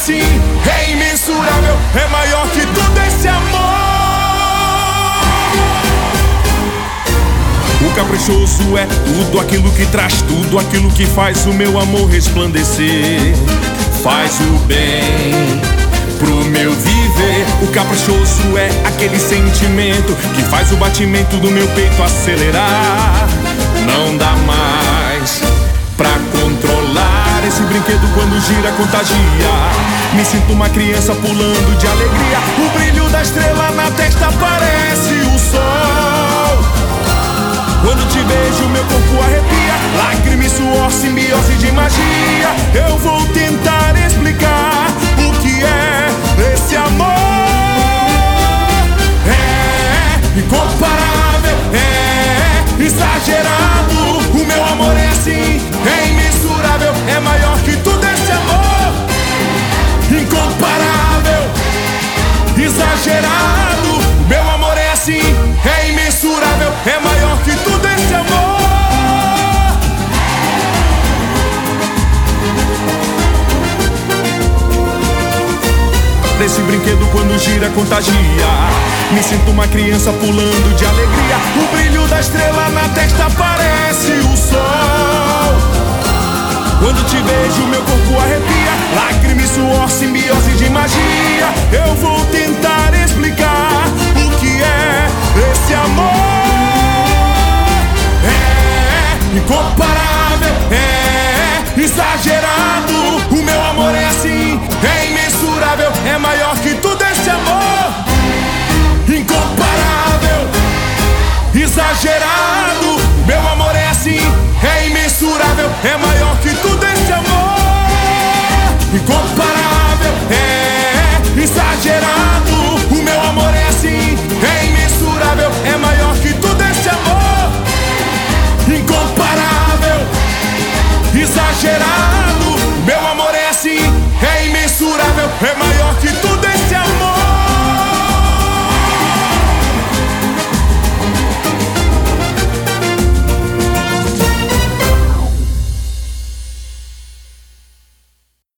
assim, é imensurável, é maior que tudo esse amor. O caprichoso é tudo aquilo que traz, tudo aquilo que faz o meu amor resplandecer. Faz o bem pro meu viver. O caprichoso é aquele sentimento que faz o batimento do meu peito acelerar. Não dá mais pra controlar esse brinquedo, quando gira contagia. Me sinto uma criança pulando de alegria. O brilho da estrela na testa parece o sol. Quando te vejo meu corpo arrepia, lágrima e suor, simbiose de magia. Eu vou tentar explicar o que é esse amor. É incomparável, é exagerado. O meu amor é assim, é imensurável, é maior que tudo esse amor. Incomparável, exagerado. O meu amor é assim, é imensurável, é maior que tudo esse amor. Desse brinquedo quando gira contagia. Me sinto uma criança pulando de alegria. O brilho da estrela na testa parece o sol. Quando te vejo meu corpo arrepia, lágrima e suor, simbiose de magia. Eu vou tentar explicar o que é esse amor. É incomparável, é exagerado.